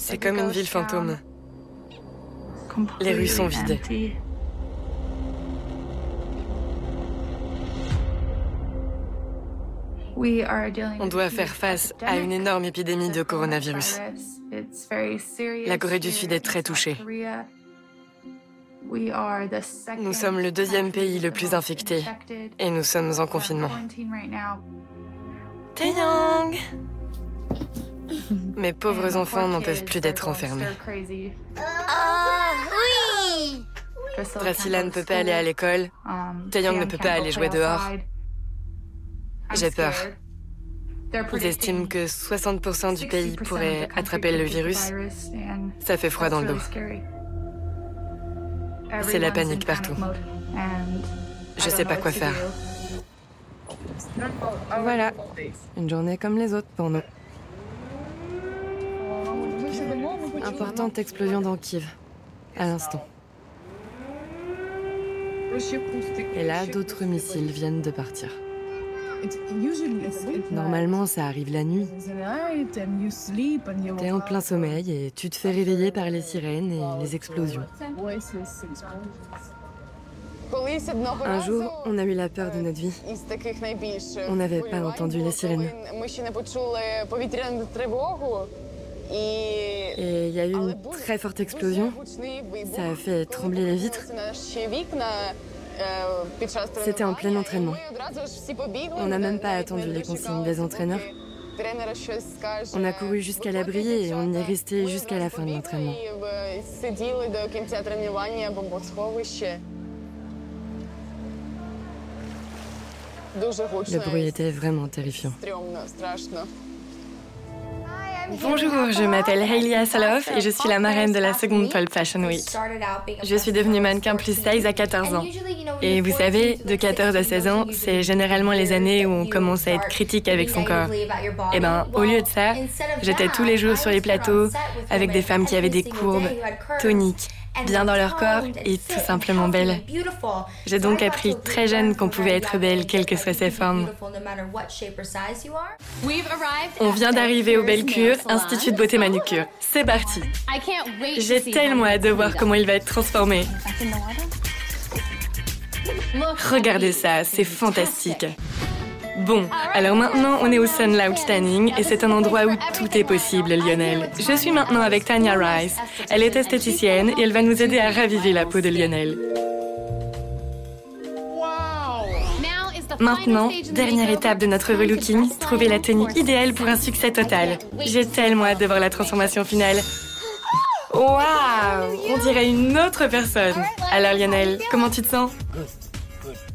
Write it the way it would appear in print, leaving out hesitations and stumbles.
C'est comme une ville fantôme. Les rues sont vides. On doit faire face à une énorme épidémie de coronavirus. La Corée du Sud est très touchée. Nous sommes le deuxième pays le plus infecté et nous sommes en confinement. Taeyang! Mes pauvres enfants n'en peuvent plus d'être enfermés. Oui! Drasila ne peut pas aller à l'école. Taeyang ne peut pas aller jouer dehors. J'ai peur. Ils estiment que 60% du pays pourrait attraper le virus. Ça fait froid dans le dos. C'est la panique partout. Je sais pas quoi faire. Voilà, une journée comme les autres pour nous. Importante explosion dans Kiev, à l'instant. Et là, d'autres missiles viennent de partir. Normalement, ça arrive la nuit. T'es en plein sommeil et tu te fais réveiller par les sirènes et les explosions. Un jour, on a eu la peur de notre vie. On n'avait pas entendu les sirènes. Et il y a eu une très forte explosion. Ça a fait trembler les vitres. C'était en plein entraînement. On n'a même pas attendu les consignes des entraîneurs. On a couru jusqu'à l'abri et on y est resté jusqu'à la fin de l'entraînement. Le bruit était vraiment terrifiant. Bonjour, je m'appelle Hailey Asaloff et je suis la marraine de la seconde Pulp Fashion Week. Je suis devenue mannequin plus size à 14 ans. Et vous savez, de 14 à 16 ans, c'est généralement les années où on commence à être critique avec son corps. Et ben, au lieu de ça, j'étais tous les jours sur les plateaux avec des femmes qui avaient des courbes, toniques, bien dans leur corps et tout simplement belles. J'ai donc appris très jeune qu'on pouvait être belle, quelle que soit ses formes. On vient d'arriver au Bellecure, Institut de beauté manucure. C'est parti. J'ai tellement hâte de voir comment il va être transformé. Regardez ça, c'est fantastique. Bon, alors maintenant on est au Sun Lounge Tanning et c'est un endroit où tout est possible, Lionel. Je suis maintenant avec Tanya Rice. Elle est esthéticienne et elle va nous aider à raviver la peau de Lionel. Maintenant, dernière étape de notre relooking, trouver la tenue idéale pour un succès total. J'ai tellement hâte de voir la transformation finale. Waouh! On dirait une autre personne. Alors Lionel, comment tu te sens?